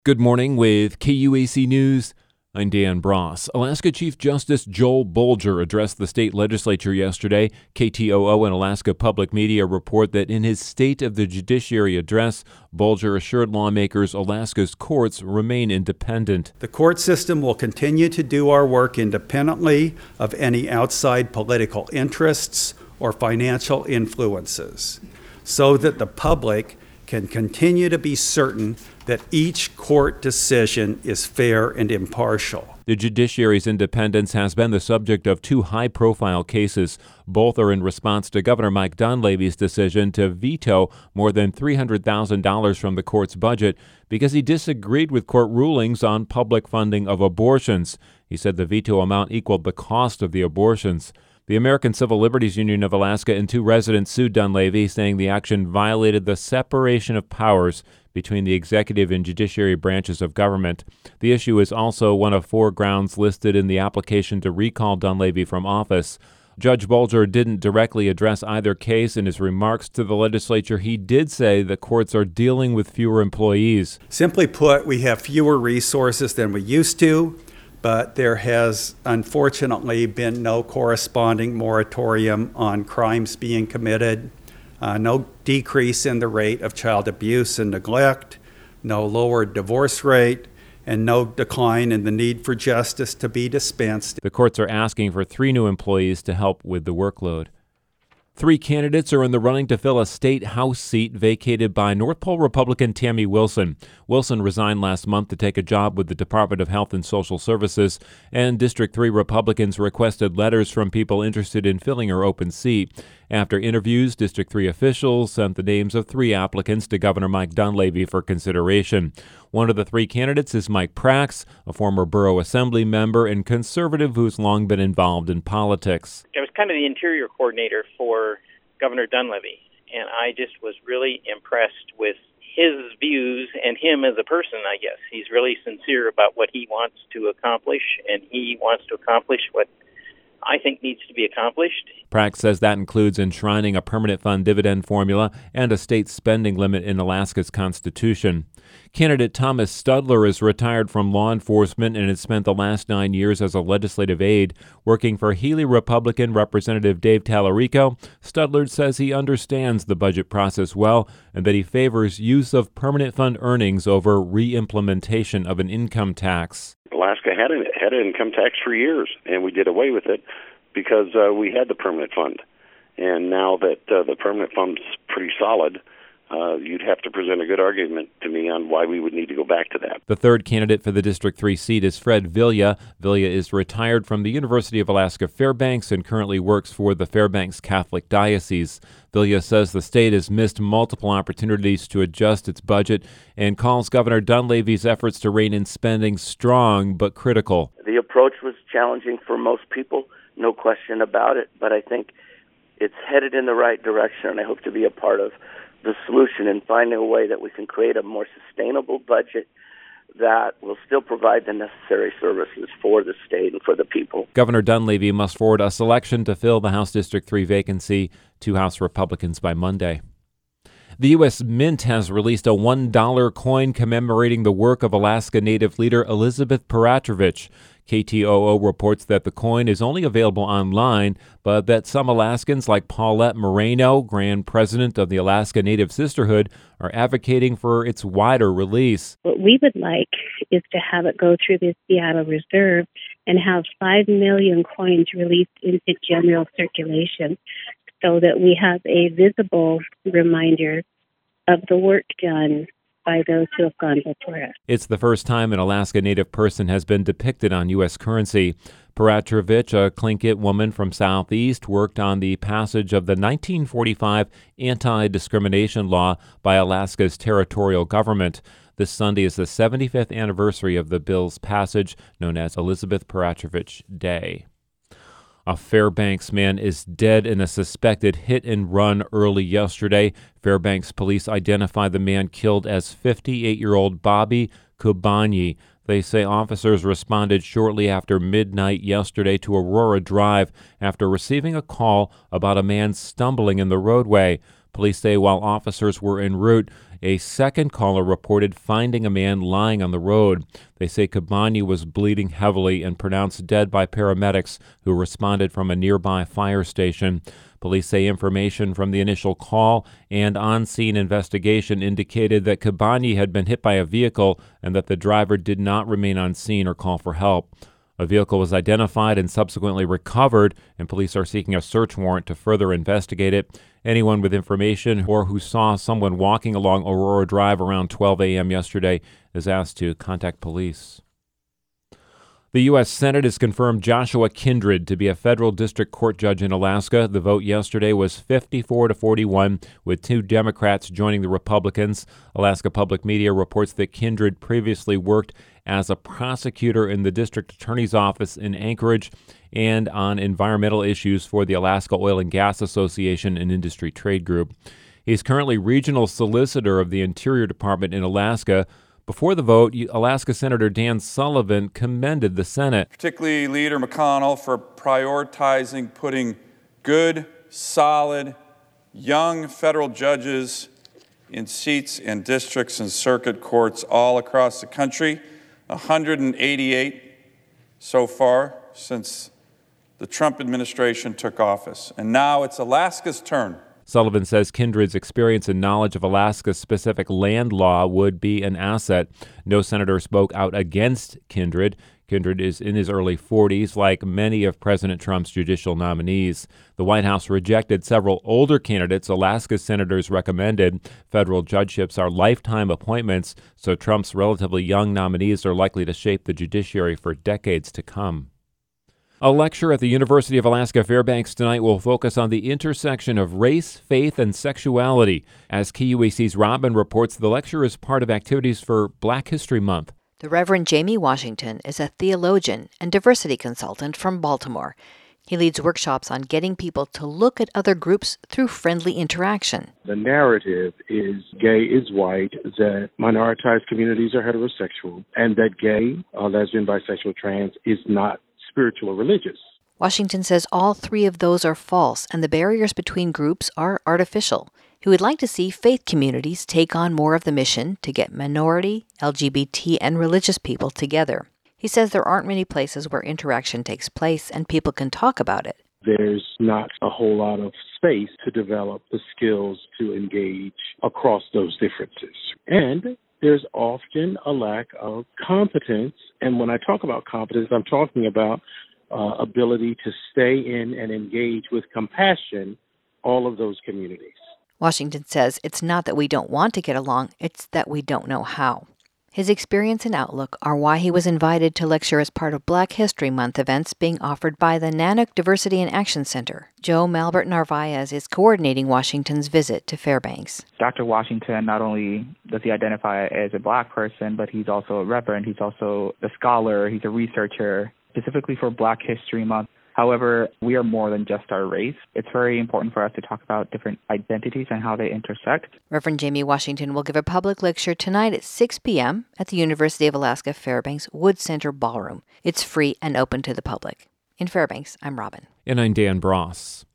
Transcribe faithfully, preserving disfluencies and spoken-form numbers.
Good morning with K U A C News. I'm Dan Bross. Alaska Chief Justice Joel Bolger addressed the state legislature yesterday. K T O O and Alaska Public Media report that in his State of the Judiciary address, Bolger assured lawmakers Alaska's courts remain independent. The court system will continue to do our work independently of any outside political interests or financial influences, so that the public can continue to be certain that each court decision is fair and impartial. The judiciary's independence has been the subject of two high-profile cases. Both are in response to Governor Mike Dunleavy's decision to veto more than three hundred thousand dollars from the court's budget because he disagreed with court rulings on public funding of abortions. He said the veto amount equaled the cost of the abortions. The American Civil Liberties Union of Alaska and two residents sued Dunleavy, saying the action violated the separation of powers between the executive and judiciary branches of government. The issue is also one of four grounds listed in the application to recall Dunleavy from office. Judge Bolger didn't directly address either case. In his remarks to the legislature, he did say the courts are dealing with fewer employees. Simply put, we have fewer resources than we used to, but there has unfortunately been no corresponding moratorium on crimes being committed, uh, no decrease in the rate of child abuse and neglect, no lowered divorce rate, and no decline in the need for justice to be dispensed. The courts are asking for three new employees to help with the workload. Three candidates are in the running to fill a state House seat vacated by North Pole Republican Tammy Wilson. Wilson resigned last month to take a job with the Department of Health and Social Services, and District three Republicans requested letters from people interested in filling her open seat. After interviews, District three officials sent the names of three applicants to Governor Mike Dunleavy for consideration. One of the three candidates is Mike Prax, a former borough assembly member and conservative who's long been involved in politics. I was kind of the interior coordinator for Governor Dunleavy, and I just was really impressed with his views and him as a person, I guess. He's really sincere about what he wants to accomplish, and he wants to accomplish what I think needs to be accomplished. Prax says that includes enshrining a permanent fund dividend formula and a state spending limit in Alaska's constitution. Candidate Thomas Studler is retired from law enforcement and has spent the last nine years as a legislative aide. Working for Healy Republican Representative Dave Tallarico, Studler says he understands the budget process well and that he favors use of permanent fund earnings over re-implementation of an income tax. Alaska had an, had an income tax for years, and we did away with it because uh, we had the permanent fund. And now that uh, the permanent fund's pretty solid, uh, you'd have to present a good argument to me on why we would need to go back to that. The third candidate for the District three seat is Fred Villa. Villa is retired from the University of Alaska Fairbanks and currently works for the Fairbanks Catholic Diocese. Villa says the state has missed multiple opportunities to adjust its budget and calls Governor Dunleavy's efforts to rein in spending strong but critical. The approach was challenging for most people, no question about it, but I think it's headed in the right direction, and I hope to be a part of the solution in finding a way that we can create a more sustainable budget that will still provide the necessary services for the state and for the people. Governor Dunleavy must forward a selection to fill the House District three vacancy to House Republicans by Monday. The U S Mint has released a one dollar coin commemorating the work of Alaska Native leader Elizabeth Peratrovich. K T O O reports that the coin is only available online, but that some Alaskans like Paulette Moreno, Grand President of the Alaska Native Sisterhood, are advocating for its wider release. What we would like is to have it go through the Seattle Reserve and have five million coins released into general circulation so that we have a visible reminder of the work done by those who have gone before us. It's the first time an Alaska Native person has been depicted on U S currency. Peratrovich, a Tlingit woman from Southeast, worked on the passage of the nineteen forty-five anti-discrimination law by Alaska's territorial government. This Sunday is the seventy-fifth anniversary of the bill's passage, known as Elizabeth Peratrovich Day. A Fairbanks man is dead in a suspected hit-and-run early yesterday. Fairbanks police identified the man killed as fifty-eight-year-old Bobby Kubanyi. They say officers responded shortly after midnight yesterday to Aurora Drive after receiving a call about a man stumbling in the roadway. Police say while officers were en route, a second caller reported finding a man lying on the road. They say Kibani was bleeding heavily and pronounced dead by paramedics who responded from a nearby fire station. Police say information from the initial call and on-scene investigation indicated that Kibani had been hit by a vehicle and that the driver did not remain on scene or call for help. A vehicle was identified and subsequently recovered, and police are seeking a search warrant to further investigate it. Anyone with information or who saw someone walking along Aurora Drive around twelve a.m. yesterday is asked to contact police. The U S. Senate has confirmed Joshua Kindred to be a federal district court judge in Alaska. The vote yesterday was fifty-four to forty-one, with two Democrats joining the Republicans. Alaska Public Media reports that Kindred previously worked as a prosecutor in the district attorney's office in Anchorage and on environmental issues for the Alaska Oil and Gas Association and Industry Trade Group. He's currently regional solicitor of the Interior Department in Alaska. Before the vote, Alaska Senator Dan Sullivan commended the Senate, particularly Leader McConnell, for prioritizing putting good, solid, young federal judges in seats in districts and circuit courts all across the country. one hundred eighty-eight so far since the Trump administration took office. And now it's Alaska's turn. Sullivan says Kindred's experience and knowledge of Alaska's specific land law would be an asset. No senator spoke out against Kindred. Kindred is in his early forties, like many of President Trump's judicial nominees. The White House rejected several older candidates Alaska senators recommended. Federal judgeships are lifetime appointments, so Trump's relatively young nominees are likely to shape the judiciary for decades to come. A lecture at the University of Alaska Fairbanks tonight will focus on the intersection of race, faith, and sexuality. As K U A C's Robin reports, the lecture is part of activities for Black History Month. The Reverend Jamie Washington is a theologian and diversity consultant from Baltimore. He leads workshops on getting people to look at other groups through friendly interaction. The narrative is gay is white, that minoritized communities are heterosexual, and that gay, uh, lesbian, bisexual, trans is not spiritual or religious. Washington says all three of those are false and the barriers between groups are artificial. He would like to see faith communities take on more of the mission to get minority, L G B T, and religious people together. He says there aren't many places where interaction takes place and people can talk about it. There's not a whole lot of space to develop the skills to engage across those differences. And there's often a lack of competence. And when I talk about competence, I'm talking about uh, ability to stay in and engage with compassion all of those communities. Washington says it's not that we don't want to get along, it's that we don't know how. His experience and outlook are why he was invited to lecture as part of Black History Month events being offered by the Nanook Diversity and Action Center. Joe Malbert Narvaez is coordinating Washington's visit to Fairbanks. Doctor Washington, not only does he identify as a Black person, but he's also a reverend, he's also a scholar, he's a researcher, specifically for Black History Month. However, we are more than just our race. It's very important for us to talk about different identities and how they intersect. Reverend Jamie Washington will give a public lecture tonight at six p.m. at the University of Alaska Fairbanks Wood Center Ballroom. It's free and open to the public. In Fairbanks, I'm Robin. And I'm Dan Bross.